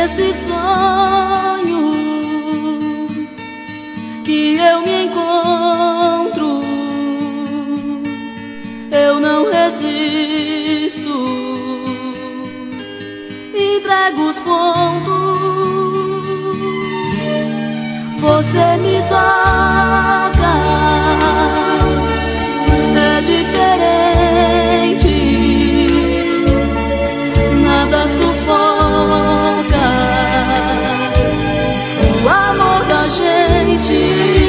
nesse sonho que eu me encontro, eu não resisto, entrego os pontos. Você me toca, é diferente, nada sufoca o amor da gente.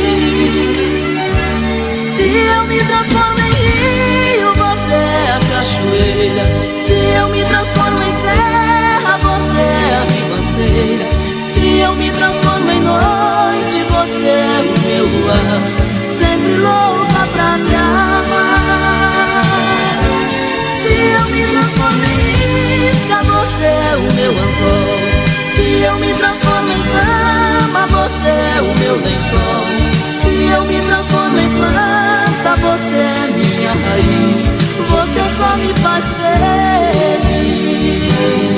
Se eu me transformo em rio, você é a cachoeira. Se eu me transformo em serra, você é a ribanceira. Se eu me transformo em noite, você é o meu luar, sempre louca pra me amar. Se eu me transformo em isca, você é o meu anzol. Se eu me transformo em cama, você é o meu lençol. Se eu me transformo em planta, você é minha raiz. Você só me faz feliz.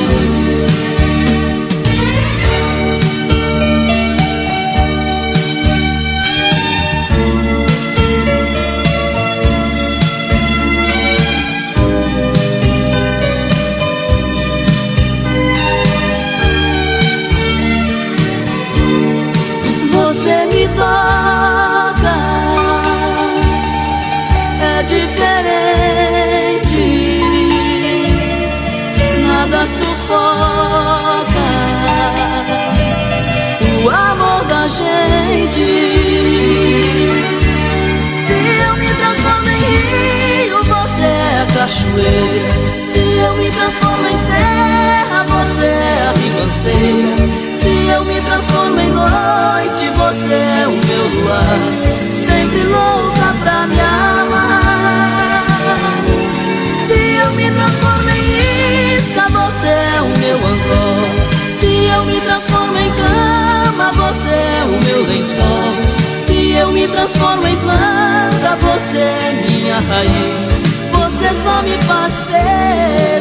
Você me toca, é diferente, nada sufoca o amor da gente. Se eu me transformo em rio, você é a cachoeira. Se eu me transformo em serra, você é a ribanceira. Se eu me transformo em noite, você é o meu luar, sempre louca pra me amar. Se eu me transformo em isca, você é o meu anzol. Se eu me transformo em cama, você é o meu lençol. Se eu me transformo em planta, você é minha raiz. Você só me faz feliz.